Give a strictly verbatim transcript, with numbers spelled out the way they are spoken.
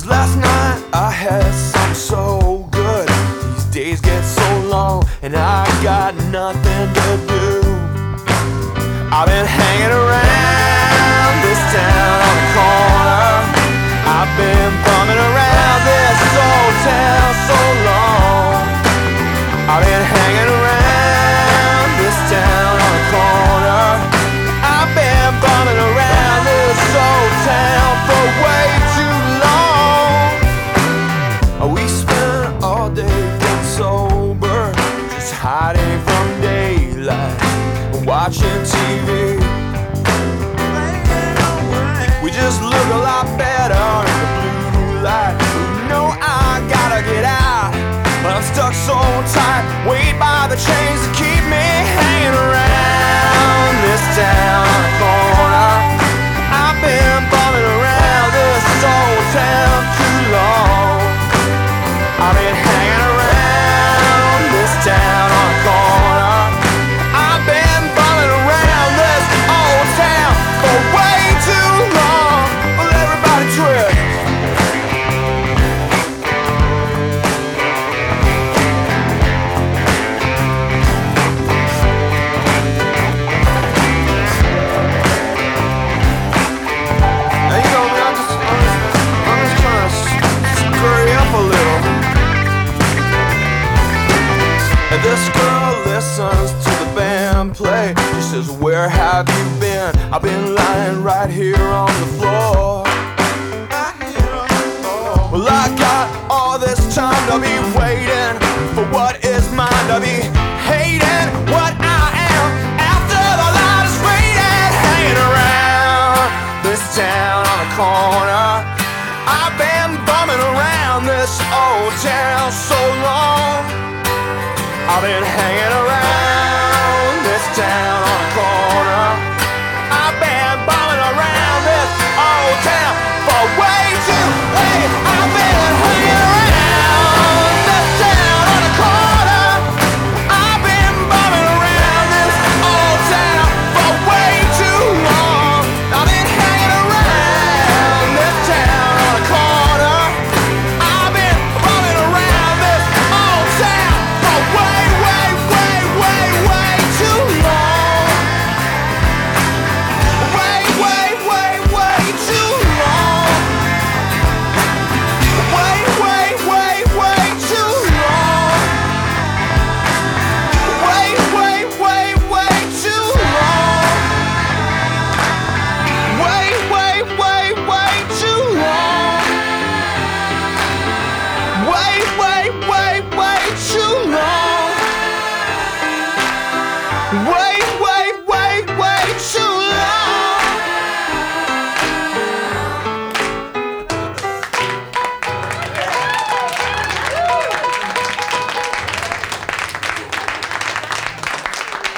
last night I had something so good. These days get so long and I got nothing to do. I've been hanging around this town on the corner. I've been bumming around this old town so long. I've been hanging around this town on the corner. I've been bumming around this old town for way too long. We spent all day getting sober, just hiding from daylight, watching T V. We just look a lot better in the blue light. You know I gotta get out, but I'm stuck so tight, weighed by the chains that keep me hanging around this town on the corner. I've been bumming around this old town too long. I've been hanging around this town on the corner. I've been bumming around this old town for way too long. Well, everybody trip. Now you know me, I'm just, I'm just, I'm just trying to scurry up a little. And this girl listens to the band play. She says, where have you been? I've been lying right here on the floor. Well, I got all this time to be waiting for what is mine, to be hating what I am after the light is fading. Hanging around this town on the corner. I've been bumming around this old town so long. I've been hanging around